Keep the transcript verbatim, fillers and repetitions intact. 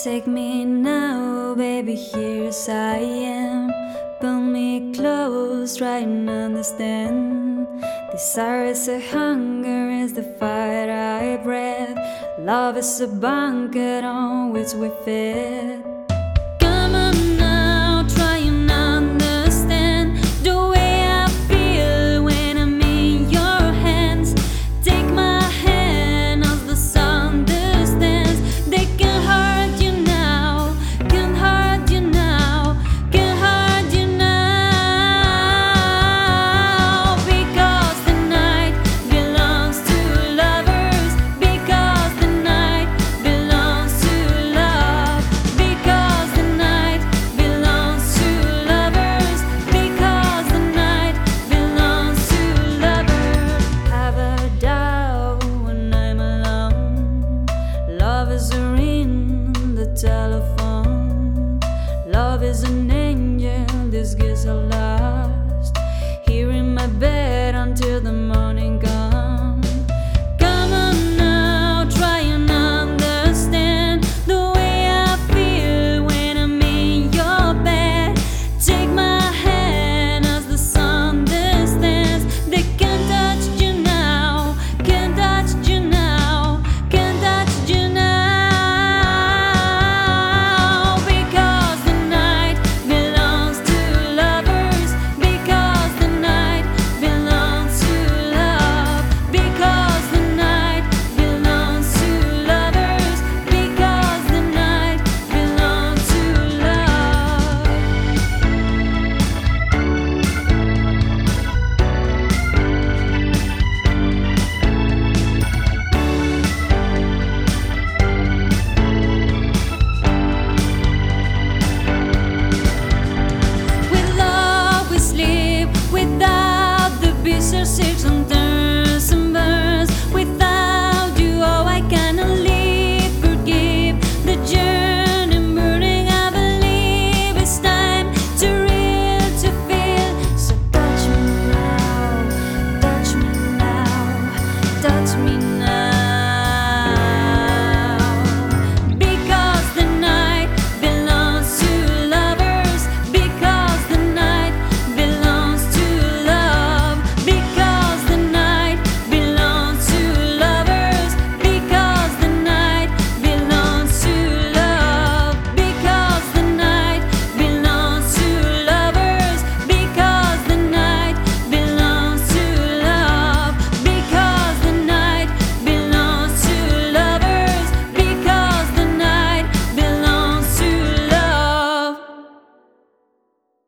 Take me now, baby, here as I am. Pull me close, try and understand. Desire is a hunger, is the fire I breathe. Love is a banquet on which we feed. Come on now, try and understand the way I feel when I'm in your hands. Take my hand as the sun distance. They can hurt you now, can hurt you now, can hurt you now. Because the night belongs to lovers. Because the night belongs to love. Because the night belongs to lovers. Because the night belongs to lovers. Have a doubt when I'm alone. Love is a ring, the telephone. Love is an angel, these gifts are lost. Here in my bed until the morning comes. Come on now, try and understand the way I feel when I'm in your bed. Take my hand as the sun distance. They can't touch you now, can't touch you now, can't touch you now. Because the night belongs to lovers. Because the night belongs to love. Because the night belongs to lovers. Because the night belongs to love. With love we sleep without the bitter